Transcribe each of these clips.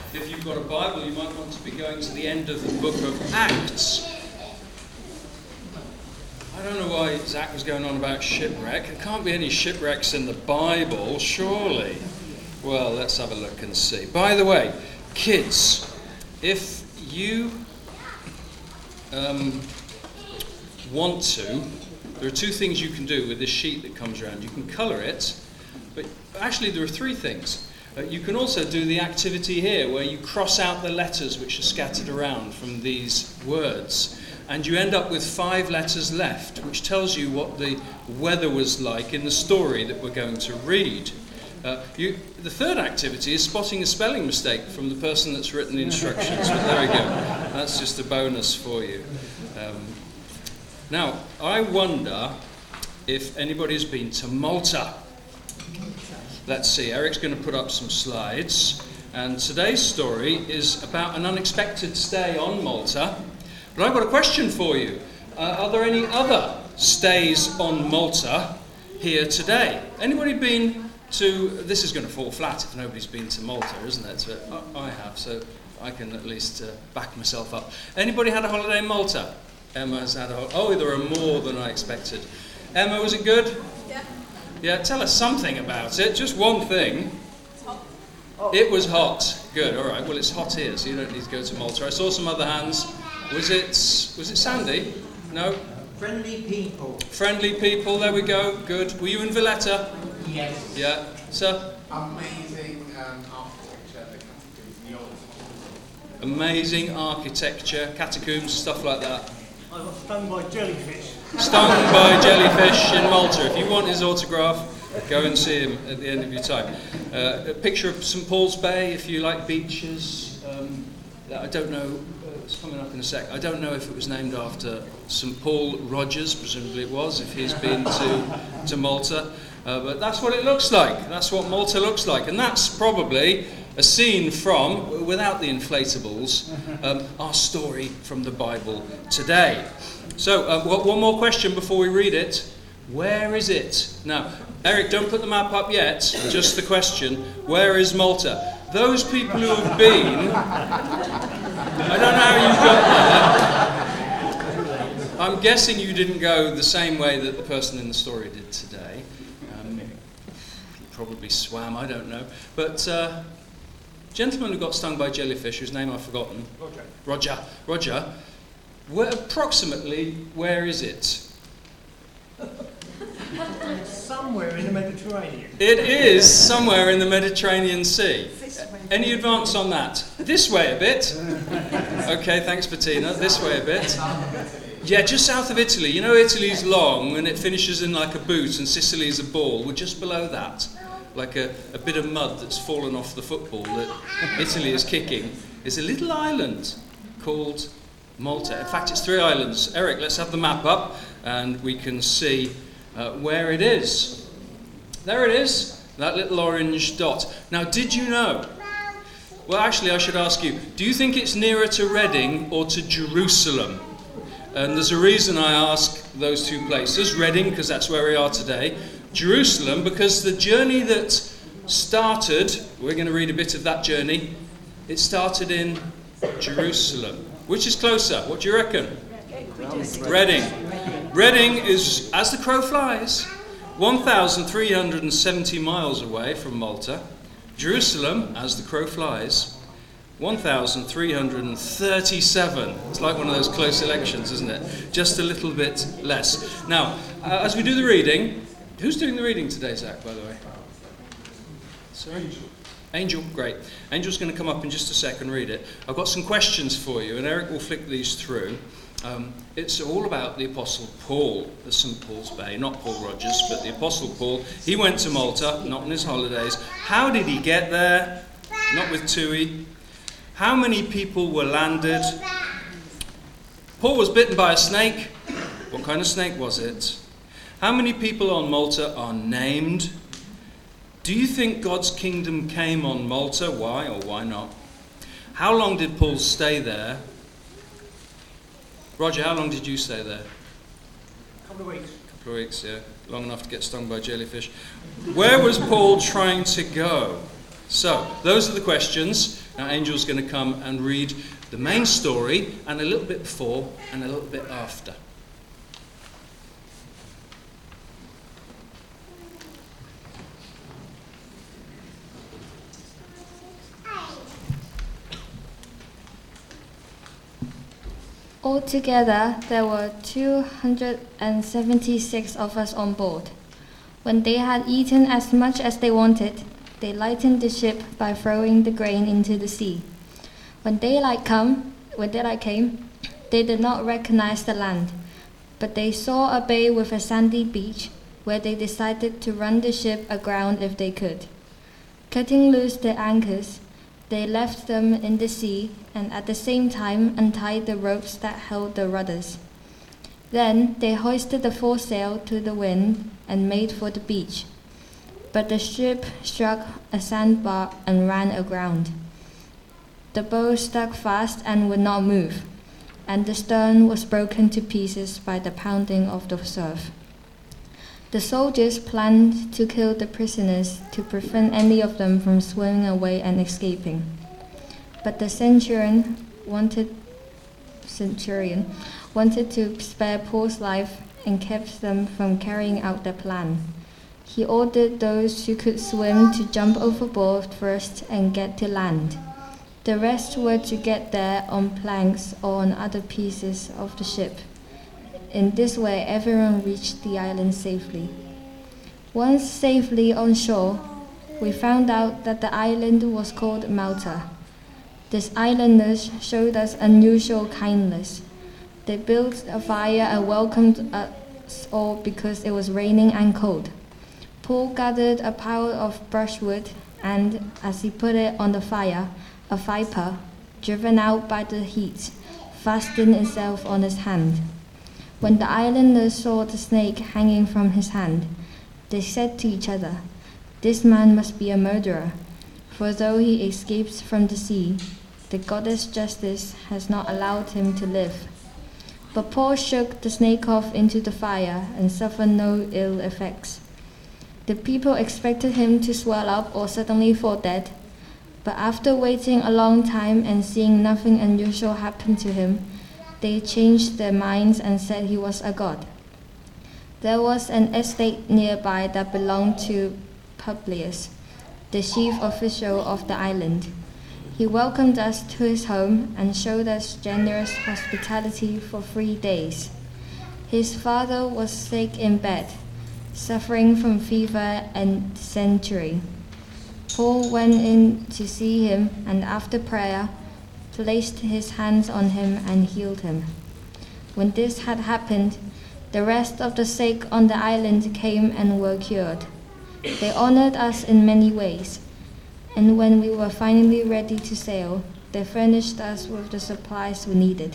If you've got a Bible, you might want to be going to the end of the book of Acts. I don't know why Zach was going on about shipwreck. There can't be any shipwrecks in the Bible, surely. Well, let's have a look and see. By the way, kids, if you want to, there are two things you can do with this sheet that comes around. You can colour it, but actually there are three things. You can also do the activity here where you cross out the letters which are scattered around from these words, and you end up with 5 letters left, which tells you what the weather was like in the story that we're going to read. The third activity is spotting a spelling mistake from the person that's written the instructions, but there we go. That's just a bonus for you. Now, I wonder if anybody's been to Malta. Let's see, Eric's going to put up some slides, and today's story is about an unexpected stay on Malta. But I've got a question for you. Are there any other stays on Malta here today? Anybody been to... This is going to fall flat if nobody's been to Malta, isn't it? So, I have, so I can at least back myself up. Anybody had a holiday in Malta? Emma's had a holiday. Oh, there are more than I expected. Emma, was it good? Yeah. Yeah, tell us something about it. Just one thing. It's hot. It was hot. Good, all right. Well, it's hot here, so you don't need to go to Malta. I saw some other hands. Was it sandy? No? Friendly people. Friendly people, there we go. Good. Were you in Valletta? Yes. Yeah. Sir? Amazing architecture, the catacombs, the old. Amazing architecture, catacombs, stuff like that. I got stung by jellyfish. Stung by jellyfish in Malta. If you want his autograph, go and see him at the end of your time. A picture of St Paul's Bay, if you like beaches. I don't know, it's coming up in a sec. I don't know if it was named after St Paul Rogers, presumably it was, if he's been to Malta. But that's what it looks like. That's what Malta looks like. And that's probably a scene from, without the inflatables, our story from the Bible today. So, one more question before we read it. Where is it? Now, Eric, don't put the map up yet, just the question. Where is Malta? Those people who have been, I don't know how you got there. I'm guessing you didn't go the same way that the person in the story did today. You probably swam, I don't know. But gentleman who got stung by jellyfish, whose name I've forgotten. Roger. Approximately, where is it? Somewhere in the Mediterranean. It is somewhere in the Mediterranean Sea. Any advance on that? This way a bit. Okay, thanks Bettina. This way a bit. Yeah, just south of Italy. You know Italy's long and it finishes in like a boot and Sicily's a ball. We're just below that. Like a bit of mud that's fallen off the football that Italy is kicking. It's a little island called Malta. In fact, it's 3 islands. Eric, let's have the map up and we can see where it is. There it is, that little orange dot. Now, did you know? Well, actually, I should ask you, do you think it's nearer to Reading or to Jerusalem? And there's a reason I ask those two places. Reading, because that's where we are today. Jerusalem, because the journey that started, we're going to read a bit of that journey, it started in Jerusalem. Which is closer? What do you reckon? Reading. Reading is, as the crow flies, 1,370 miles away from Malta. Jerusalem, as the crow flies, 1,337. It's like one of those close elections, isn't it? Just a little bit less. Now, as we do the reading, who's doing the reading today, Zach, by the way? Sorry? Angel, great. Angel's going to come up in just a sec and read it. I've got some questions for you, and Eric will flick these through. It's all about the Apostle Paul at St Paul's Bay, not Paul Rogers, but the Apostle Paul. He went to Malta, not on his holidays. How did he get there? Not with TUI. How many people were landed? Paul was bitten by a snake. What kind of snake was it? How many people on Malta are named? Do you think God's kingdom came on Malta? Why or why not? How long did Paul stay there? Roger, how long did you stay there? A couple of weeks. A couple of weeks, yeah. Long enough to get stung by jellyfish. Where was Paul trying to go? So, those are the questions. Now Angel's going to come and read the main story and a little bit before and a little bit after. Altogether, there were 276 of us on board. When they had eaten as much as they wanted, they lightened the ship by throwing the grain into the sea. When daylight came, they did not recognize the land, but they saw a bay with a sandy beach, where they decided to run the ship aground if they could. Cutting loose the anchors, they left them in the sea and at the same time untied the ropes that held the rudders. Then they hoisted the foresail to the wind and made for the beach. But the ship struck a sandbar and ran aground. The bow stuck fast and would not move, and the stern was broken to pieces by the pounding of the surf. The soldiers planned to kill the prisoners to prevent any of them from swimming away and escaping. But the centurion wanted to spare Paul's life and kept them from carrying out their plan. He ordered those who could swim to jump overboard first and get to land. The rest were to get there on planks or on other pieces of the ship. In this way, everyone reached the island safely. Once safely on shore, we found out that the island was called Malta. These islanders showed us unusual kindness. They built a fire and welcomed us all because it was raining and cold. Paul gathered a pile of brushwood, and as he put it on the fire, a viper, driven out by the heat, fastened itself on his hand. When the islanders saw the snake hanging from his hand, they said to each other, "This man must be a murderer, for though he escaped from the sea, the goddess Justice has not allowed him to live." But Paul shook the snake off into the fire and suffered no ill effects. The people expected him to swell up or suddenly fall dead, but after waiting a long time and seeing nothing unusual happen to him, they changed their minds and said he was a god. There was an estate nearby that belonged to Publius, the chief official of the island. He welcomed us to his home and showed us generous hospitality for 3 days. His father was sick in bed, suffering from fever and dysentery. Paul went in to see him and after prayer, placed his hands on him and healed him. When this had happened, the rest of the sick on the island came and were cured. They honored us in many ways, and when we were finally ready to sail, they furnished us with the supplies we needed.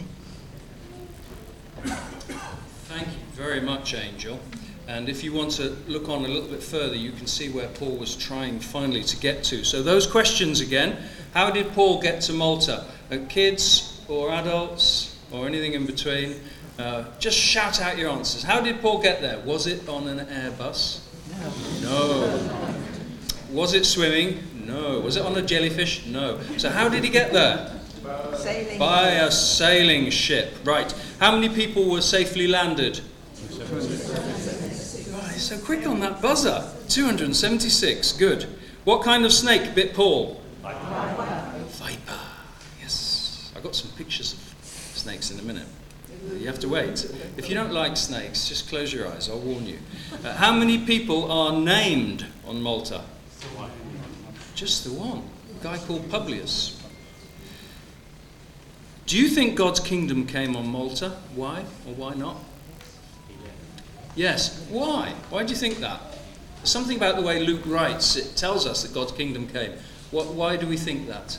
Thank you very much, Angel. And if you want to look on a little bit further, you can see where Paul was trying finally to get to. So those questions again, how did Paul get to Malta? Kids or adults or anything in between? Just shout out your answers. How did Paul get there? Was it on an Airbus? No. Was it swimming? No. Was it on a jellyfish? No. So how did he get there? Sailing. By a sailing ship. Right. How many people were safely landed? So quick on that buzzer. 276. Good. What kind of snake bit Paul? Viper. Yes. I've got some pictures of snakes in a minute. You have to wait. If you don't like snakes, just close your eyes. I'll warn you. How many people are named on Malta? Just the one. A guy called Publius. Do you think God's kingdom came on Malta? Why or why not? Yes. Why? Why do you think that? Something about the way Luke writes, it tells us that God's kingdom came. Why do we think that?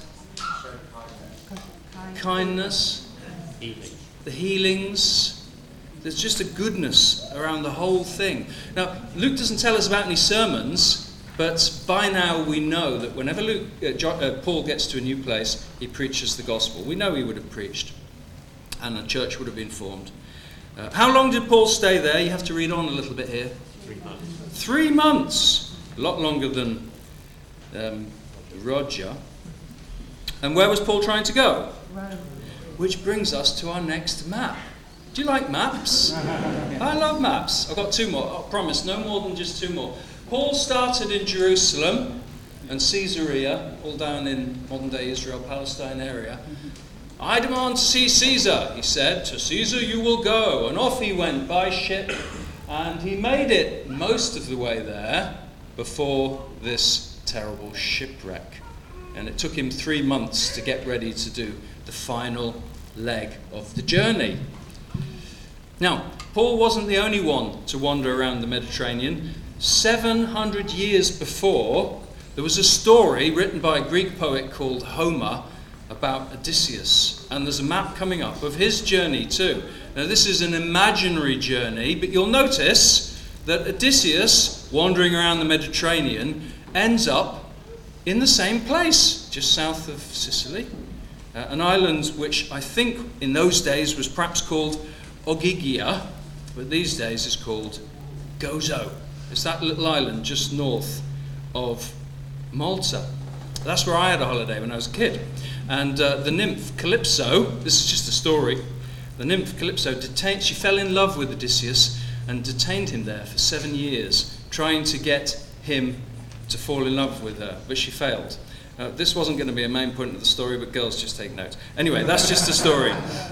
Kindness. The healings. There's just a goodness around the whole thing. Now, Luke doesn't tell us about any sermons, but by now we know that whenever Paul gets to a new place, he preaches the gospel. We know he would have preached, and the church would have been formed. How long did Paul stay there? You have to read on a little bit here. 3 months. 3 months. A lot longer than Roger. And where was Paul trying to go? Rome. Which brings us to our next map. Do you like maps? I love maps. I've got two more. I promise, no more than just two more. Paul started in Jerusalem and Caesarea, all down in modern-day Israel, Palestine area. I demand to see Caesar, he said. To Caesar you will go. And off he went by ship. And he made it most of the way there before this terrible shipwreck. And it took him 3 months to get ready to do the final leg of the journey. Now, Paul wasn't the only one to wander around the Mediterranean. 700 years before, there was a story written by a Greek poet called Homer about Odysseus. And there's a map coming up of his journey too. Now, this is an imaginary journey, but you'll notice that Odysseus, wandering around the Mediterranean, ends up in the same place, just south of Sicily. An island which I think in those days was perhaps called Ogygia, but these days is called Gozo. It's that little island just north of Malta. That's where I had a holiday when I was a kid. And the nymph Calypso, this is just a story, the nymph Calypso she fell in love with Odysseus and detained him there for 7 years, trying to get him to fall in love with her, but she failed. This wasn't going to be a main point of the story, but girls, just take note. Anyway, that's just a story.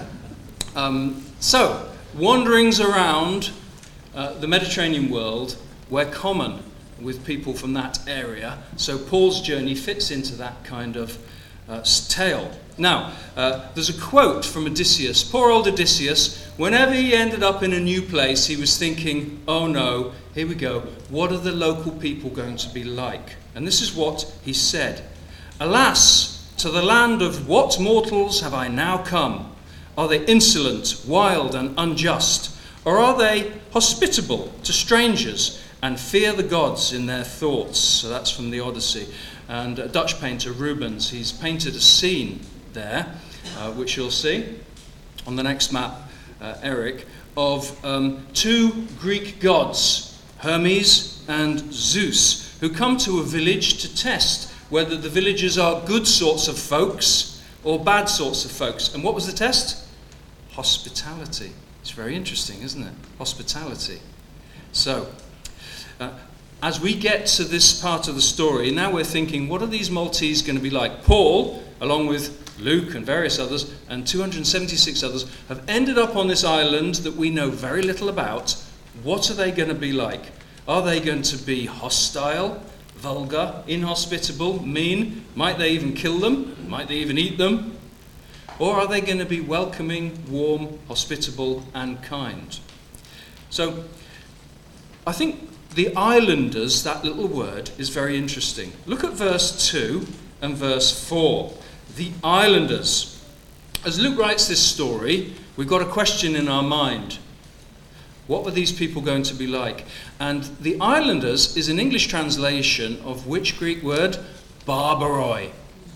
So, wanderings around the Mediterranean world were common with people from that area, so Paul's journey fits into that kind of tale. Now, there's a quote from Odysseus. Poor old Odysseus, whenever he ended up in a new place, he was thinking, oh no, here we go, what are the local people going to be like? And this is what he said. Alas, to the land of what mortals have I now come? Are they insolent, wild, and unjust? Or are they hospitable to strangers and fear the gods in their thoughts? So that's from the Odyssey. And a Dutch painter, Rubens, he's painted a scene there, which you'll see on the next map, Eric, of two Greek gods, Hermes and Zeus, who come to a village to test whether the villagers are good sorts of folks or bad sorts of folks. And what was the test? Hospitality. It's very interesting, isn't it? Hospitality. So, as we get to this part of the story, now we're thinking, what are these Maltese going to be like? Paul, along with Luke and various others, and 276 others, have ended up on this island that we know very little about. What are they going to be like? Are they going to be hostile, vulgar, inhospitable, mean? Might they even kill them? Might they even eat them? Or are they going to be welcoming, warm, hospitable, and kind? So, I think the islanders, that little word, is very interesting. Look at verse 2 and verse 4. The islanders. As Luke writes this story, we've got a question in our mind. What were these people going to be like? And the islanders is an English translation of which Greek word? Barbaroi.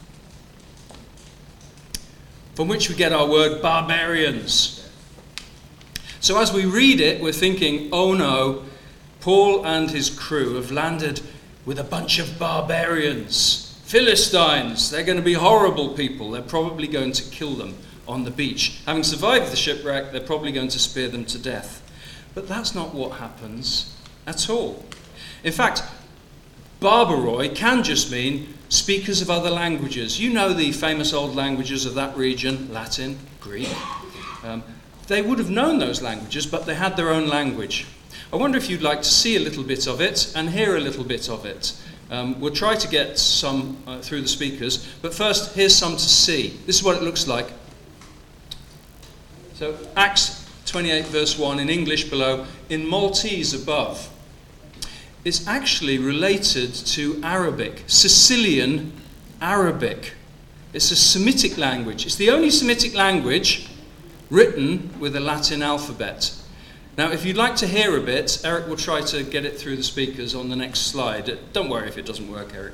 From which we get our word barbarians. So as we read it, we're thinking, oh no, Paul and his crew have landed with a bunch of barbarians, Philistines. They're going to be horrible people. They're probably going to kill them on the beach. Having survived the shipwreck, they're probably going to spear them to death. But that's not what happens at all. In fact, barbaroi can just mean speakers of other languages. You know the famous old languages of that region, Latin, Greek. They would have known those languages, but they had their own language. I wonder if you'd like to see a little bit of it and hear a little bit of it. We'll try to get some through the speakers, but first, here's some to see. This is what it looks like. So, Acts 28 verse 1 in English below, in Maltese above. It's actually related to Arabic, Sicilian Arabic. It's a Semitic language. It's the only Semitic language written with a Latin alphabet. Now, if you'd like to hear a bit, Eric will try to get it through the speakers on the next slide. Don't worry if it doesn't work, Eric.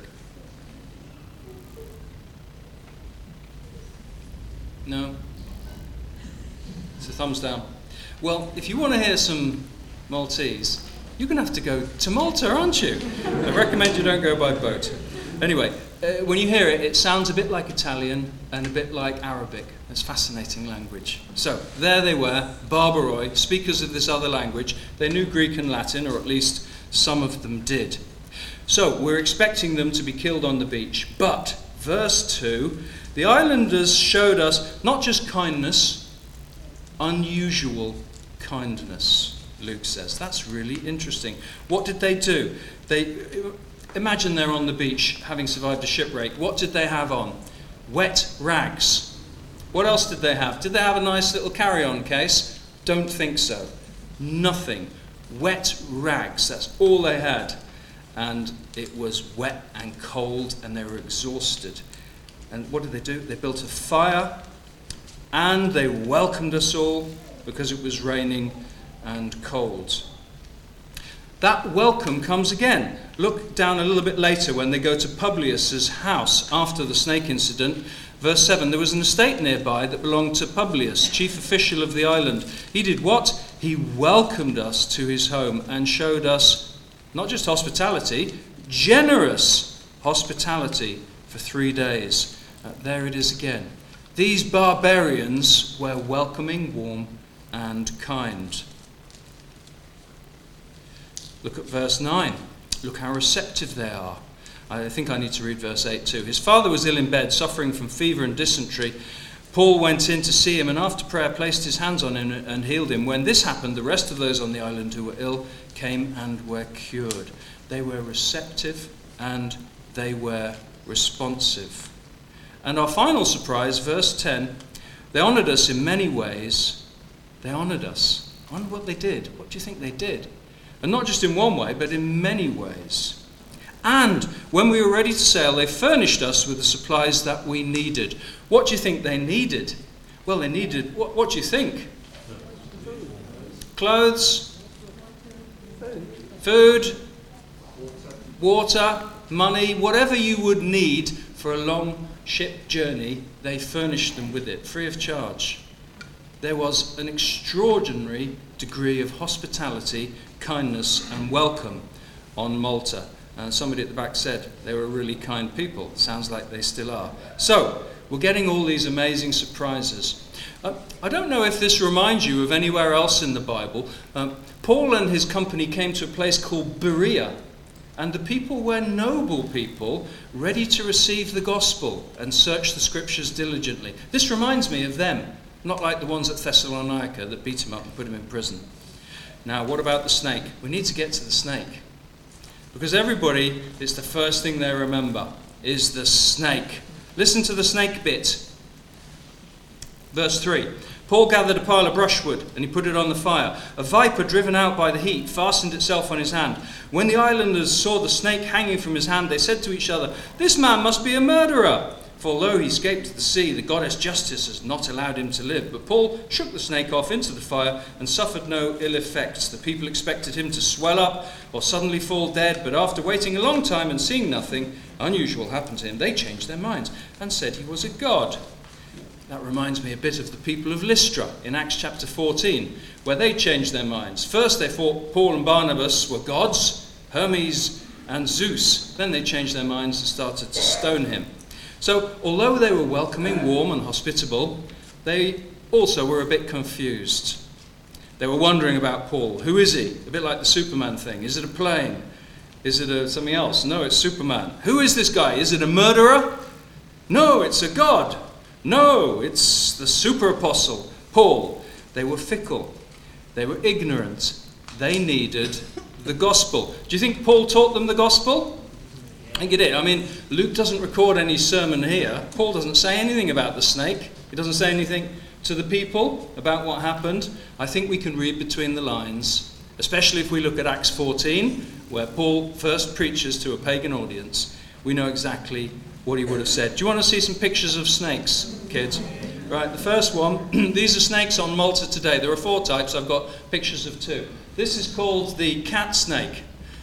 No? It's a thumbs down. Well, if you want to hear some Maltese, you're going to have to go to Malta, aren't you? I recommend you don't go by boat. Anyway, when you hear it, it sounds a bit like Italian and a bit like Arabic. It's fascinating language. So there they were, barbaroi, speakers of this other language. They knew Greek and Latin, or at least some of them did. So we're expecting them to be killed on the beach. But, verse 2, the islanders showed us not just kindness, unusual kindness, Luke says. That's really interesting. What did they do? Imagine they're on the beach having survived a shipwreck. What did they have on? Wet rags. What else did they have? Did they have a nice little carry-on case? Don't think so. Nothing. Wet rags. That's all they had. And it was wet and cold and they were exhausted. And what did they do? They built a fire and they welcomed us all because it was raining and cold. That welcome comes again. Look down a little bit later when they go to Publius's house after the snake incident. Verse 7, there was an estate nearby that belonged to Publius, chief official of the island. He did what? He welcomed us to his home and showed us not just hospitality, generous hospitality for 3 days. There it is again. These barbarians were welcoming, warm, and kind. Look at verse 9. Look how receptive they are. I think I need to read verse 8 too. His father was ill in bed, suffering from fever and dysentery. Paul went in to see him and after prayer placed his hands on him and healed him. When this happened, the rest of those on the island who were ill came and were cured. They were receptive and they were responsive. And our final surprise, verse 10, they honoured us in many ways. They honoured us. I wonder what they did. What do you think they did? And not just in one way, but in many ways. And when we were ready to sail, they furnished us with the supplies that we needed. What do you think they needed? Well, they needed, what do you think? Clothes, food, water, money, whatever you would need for a long ship journey, they furnished them with it, free of charge. There was an extraordinary degree of hospitality, kindness and welcome on Malta. And somebody at the back said they were really kind people. Sounds like they still are. So, we're getting all these amazing surprises. I don't know if this reminds you of anywhere else in the Bible. Paul and his company came to a place called Berea. And the people were noble people, ready to receive the gospel and search the scriptures diligently. This reminds me of them, not like the ones at Thessalonica that beat him up and put him in prison. Now, what about the snake? We need to get to the snake. Because everybody, it's the first thing they remember, is the snake. Listen to the snake bit. Verse 3. Paul gathered a pile of brushwood and he put it on the fire. A viper driven out by the heat fastened itself on his hand. When the islanders saw the snake hanging from his hand, they said to each other, "This man must be a murderer." For although he escaped to the sea, the goddess Justice has not allowed him to live. But Paul shook the snake off into the fire and suffered no ill effects. The people expected him to swell up or suddenly fall dead, but after waiting a long time and seeing nothing unusual happen to him, they changed their minds and said he was a god. That reminds me a bit of the people of Lystra in Acts chapter 14, where they changed their minds. First they thought Paul and Barnabas were gods, Hermes and Zeus. Then they changed their minds and started to stone him. So, although they were welcoming, warm and hospitable, they also were a bit confused. They were wondering about Paul. Who is he? A bit like the Superman thing. Is it a plane? Is it something else? No, it's Superman. Who is this guy? Is it a murderer? No, it's a god. No, it's the super apostle, Paul. They were fickle. They were ignorant. They needed the gospel. Do you think Paul taught them the gospel? I think he did. I mean, Luke doesn't record any sermon here. Paul doesn't say anything about the snake. He doesn't say anything to the people about what happened. I think we can read between the lines, especially if we look at Acts 14, where Paul first preaches to a pagan audience. We know exactly what he would have said. Do you want to see some pictures of snakes, kids? Right, the first one, these are snakes on Malta today. There are 4 types. I've got pictures of 2. This is called the cat snake.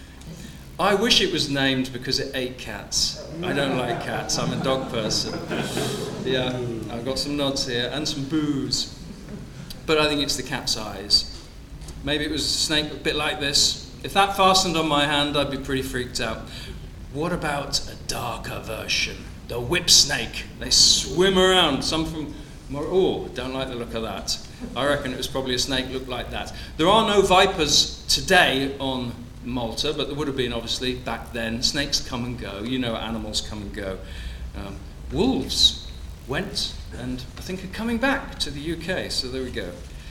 I wish it was named because it ate cats. I don't like cats. I'm a dog person. Yeah, I've got some nods here and some boos. But I think it's the cat's eyes. Maybe it was a snake a bit like this. If that fastened on my hand, I'd be pretty freaked out. What about a darker version? The whip snake. They swim around. Some from... Oh, don't like the look of that. I reckon it was probably a snake looked like that. There are no vipers today on Malta, but there would have been obviously back then. Snakes come and go. You know, animals come and go. Wolves went and I think are coming back to the UK. So there we go.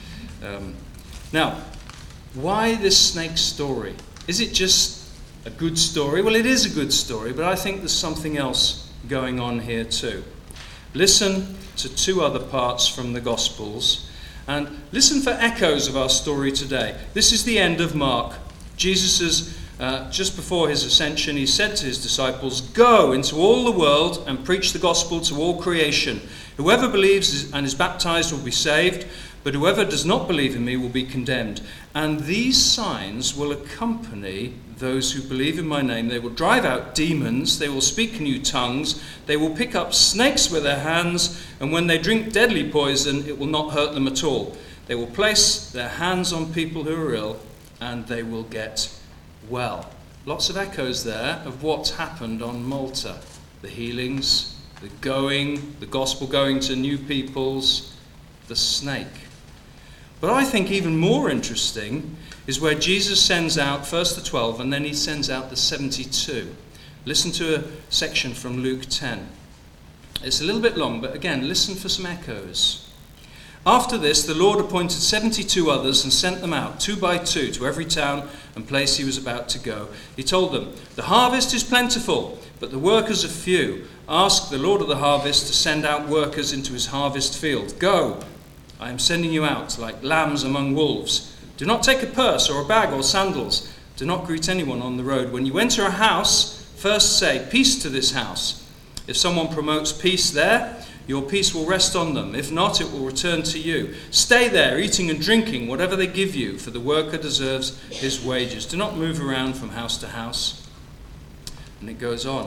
Now, why this snake story? Is it just a good story? Well, it is a good story, but I think there's something else going on here too. Listen to two other parts from the Gospels and listen for echoes of our story today. This is the end of Mark. Jesus is, just before his ascension, he said to his disciples, "Go into all the world and preach the gospel to all creation. Whoever believes and is baptized will be saved, but whoever does not believe in me will be condemned. And these signs will accompany those who believe in my name. They will drive out demons, they will speak new tongues, they will pick up snakes with their hands, and when they drink deadly poison, it will not hurt them at all. They will place their hands on people who are ill, and they will get well." Lots of echoes there of what's happened on Malta. The healings, the gospel going to new peoples, the snake. But I think even more interesting is where Jesus sends out first the 12 and then he sends out the 72. Listen to a section from Luke 10. It's a little bit long, but again, listen for some echoes. "After this, the Lord appointed 72 others and sent them out, 2 by 2, to every town and place he was about to go. He told them, 'The harvest is plentiful, but the workers are few. Ask the Lord of the harvest to send out workers into his harvest field. Go, I am sending you out like lambs among wolves. Do not take a purse or a bag or sandals. Do not greet anyone on the road. When you enter a house, first say, peace to this house. If someone promotes peace there, your peace will rest on them. If not, it will return to you. Stay there, eating and drinking whatever they give you, for the worker deserves his wages. Do not move around from house to house.'" And it goes on.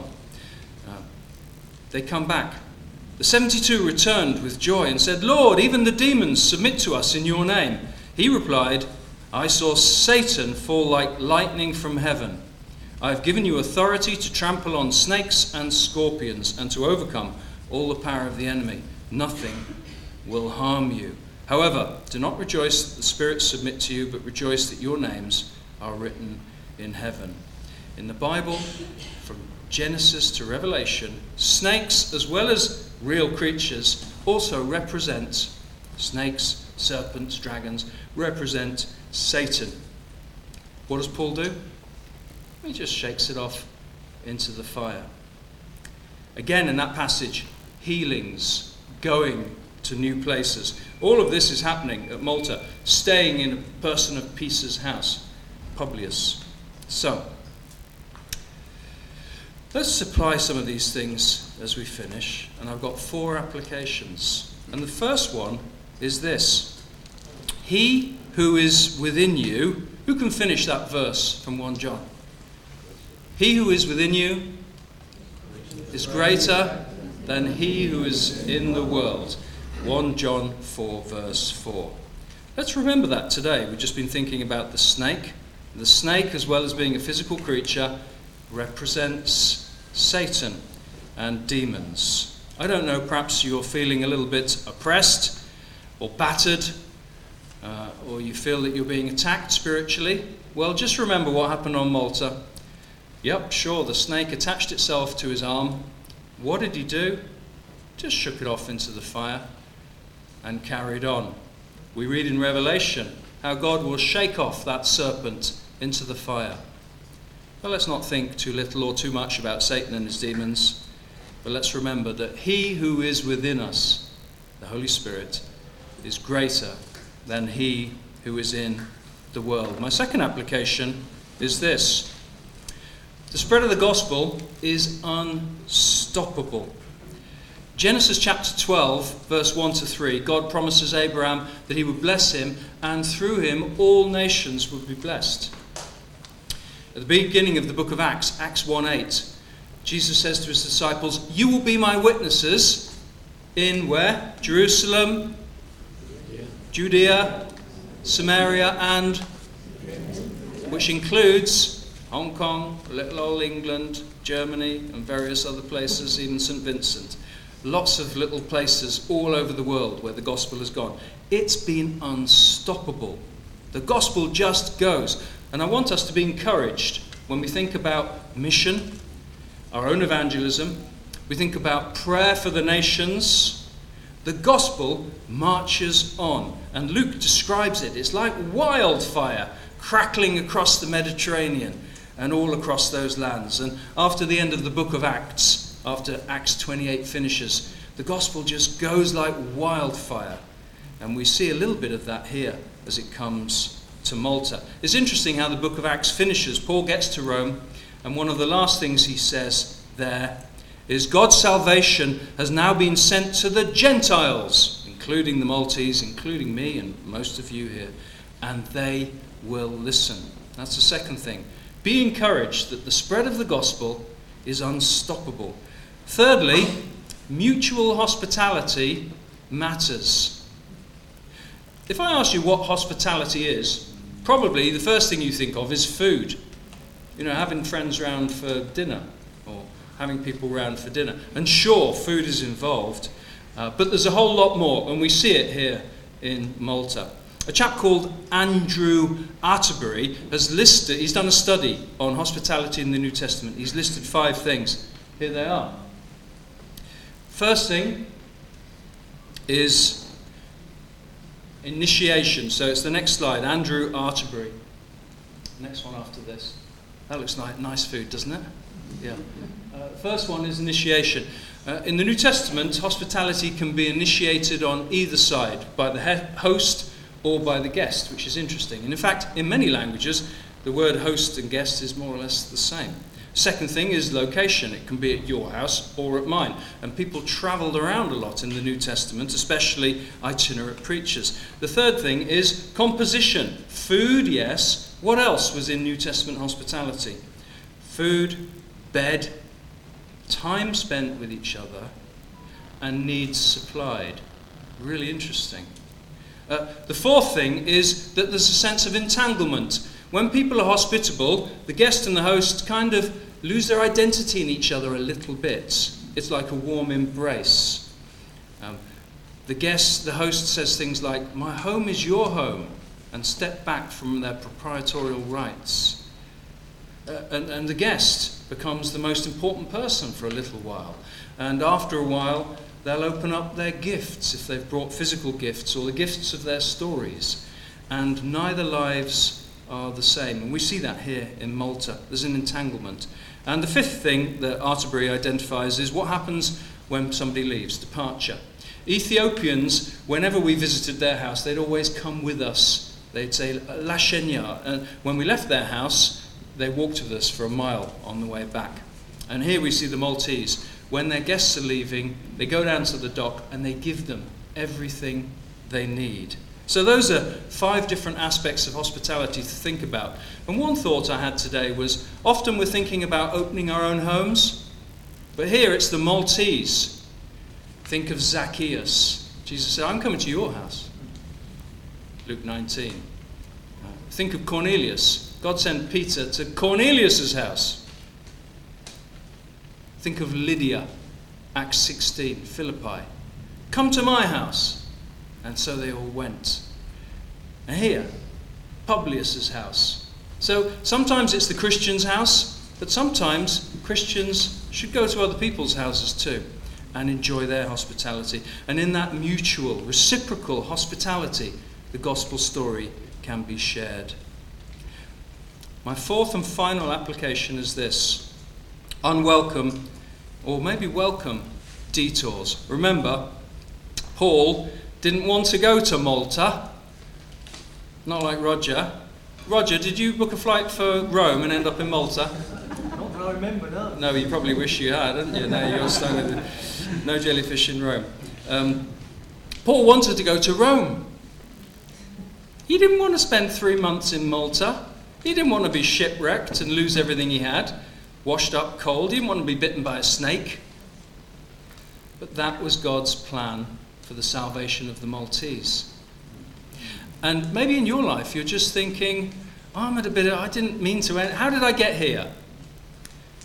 They come back. The 72 returned with joy and said, "Lord, even the demons submit to us in your name." He replied, "I saw Satan fall like lightning from heaven. I have given you authority to trample on snakes and scorpions and to overcome all the power of the enemy. Nothing will harm you. However, do not rejoice that the spirits submit to you, but rejoice that your names are written in heaven." In the Bible, from Genesis to Revelation, snakes as well as real creatures also represent, snakes, serpents, dragons, represent Satan. What does Paul do? He just shakes it off into the fire. Again in that passage, healings, going to new places. All of this is happening at Malta, staying in a person of peace's house, Publius. So, let's apply some of these things as we finish. And I've got 4 applications. And the first one is this. He who is within you, who can finish that verse from 1 John? He who is within you is greater than he who is in the world. 1 John 4 verse 4. Let's remember that today. We've just been thinking about the snake. The snake, as well as being a physical creature, represents Satan and demons. I don't know, perhaps you're feeling a little bit oppressed or battered, or you feel that you're being attacked spiritually. Well, just remember what happened on Malta. Yep, sure, the snake attached itself to his arm. What did he do? Just shook it off into the fire and carried on. We read in Revelation how God will shake off that serpent into the fire. Well, let's not think too little or too much about Satan and his demons, but let's remember that he who is within us, the Holy Spirit, is greater than he who is in the world. My second application is this. The spread of the gospel is unstoppable. Genesis chapter 12, verse 1 to 3, God promises Abraham that he would bless him, and through him all nations would be blessed. At the beginning of the book of Acts, Acts 1:8, Jesus says to his disciples, "You will be my witnesses in where? Jerusalem, Judea, Samaria, and which includes Hong Kong, little old England, Germany and various other places, even St. Vincent. Lots of little places all over the world where the gospel has gone. It's been unstoppable. The gospel just goes. And I want us to be encouraged when we think about mission, our own evangelism, we think about prayer for the nations. The gospel marches on. And Luke describes it. It's like wildfire crackling across the Mediterranean and all across those lands. And after the end of the book of Acts, after Acts 28 finishes, the gospel just goes like wildfire. And we see a little bit of that here as it comes to Malta. It's interesting how the book of Acts finishes. Paul gets to Rome, and one of the last things he says there is God's salvation has now been sent to the Gentiles, including the Maltese, including me and most of you here, and they will listen. That's the second thing. Be encouraged that the spread of the gospel is unstoppable. Thirdly, mutual hospitality matters. If I ask you what hospitality is, probably the first thing you think of is food. You know, having friends round for dinner or having people round for dinner. And sure, food is involved, but there's a whole lot more, and we see it here in Malta. A chap called Andrew Atterbury he's done a study on hospitality in the New Testament. He's listed 5 things. Here they are. First thing is initiation. So it's the next slide, Andrew Atterbury. Next one after this. That looks like nice food, doesn't it? Yeah. First one is initiation. In the New Testament, hospitality can be initiated on either side, by the host or by the guest, which is interesting. And in fact, in many languages, the word host and guest is more or less the same. Second thing is location. It can be at your house or at mine. And people travelled around a lot in the New Testament, especially itinerant preachers. The third thing is composition. Food, yes. What else was in New Testament hospitality? Food, bed, time spent with each other, and needs supplied. Really interesting. The fourth thing is that there's a sense of entanglement. When people are hospitable, the guest and the host kind of lose their identity in each other a little bit. It's like a warm embrace. The host says things like, "My home is your home," and step back from their proprietorial rights. And the guest becomes the most important person for a little while. And after a while, they'll open up their gifts, if they've brought physical gifts, or the gifts of their stories. And neither lives are the same. And we see that here in Malta. There's an entanglement. And the fifth thing that Atterbury identifies is what happens when somebody leaves, departure. Ethiopians, whenever we visited their house, they'd always come with us. They'd say, "La Shenya." And when we left their house, they walked with us for a mile on the way back. And here we see the Maltese. When their guests are leaving, they go down to the dock and they give them everything they need. So those are 5 different aspects of hospitality to think about. And one thought I had today was, often we're thinking about opening our own homes, but here it's the Maltese. Think of Zacchaeus. Jesus said, "I'm coming to your house." Luke 19. Think of Cornelius. God sent Peter to Cornelius' house. Think of Lydia, Acts 16, Philippi. "Come to my house." And so they all went. And here, Publius' house. So sometimes it's the Christian's house, but sometimes Christians should go to other people's houses too and enjoy their hospitality. And in that mutual, reciprocal hospitality, the gospel story can be shared. My fourth and final application is this: unwelcome, or maybe welcome, detours. Remember, Paul didn't want to go to Malta, not like Roger. Roger, did you book a flight for Rome and end up in Malta? Not that I remember, no. No, you probably wish you had, didn't you? Now you're stuck with no jellyfish in Rome. Paul wanted to go to Rome. He didn't want to spend 3 months in Malta. He didn't want to be shipwrecked and lose everything he had, washed up cold. He didn't want to be bitten by a snake. But that was God's plan for the salvation of the Maltese. And maybe in your life you're just thinking, I didn't mean to end. How did I get here?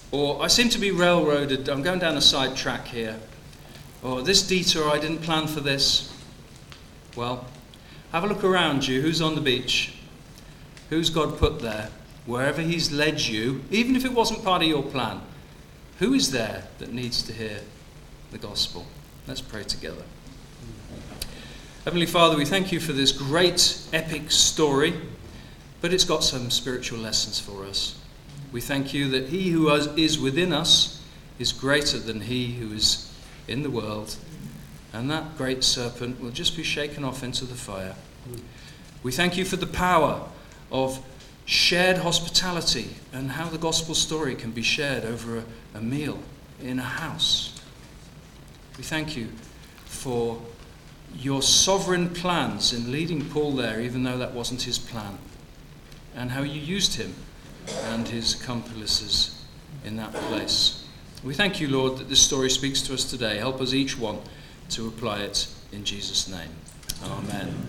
Or I seem to be railroaded, I'm going down a side track here. Or this detour, I didn't plan for this. Well, have a look around you. Who's on the beach? Who's God put there? Wherever he's led you, even if it wasn't part of your plan, who is there that needs to hear the gospel? Let's pray together. Heavenly Father, we thank you for this great epic story, but it's got some spiritual lessons for us. We thank you that he who is within us is greater than he who is in the world, and that great serpent will just be shaken off into the fire. We thank you for the power of shared hospitality and how the gospel story can be shared over a meal in a house. We thank you for your sovereign plans in leading Paul there, even though that wasn't his plan, and how you used him and his accomplices in that place. We thank you, Lord, that this story speaks to us today. Help us each one to apply it in Jesus' name. Amen.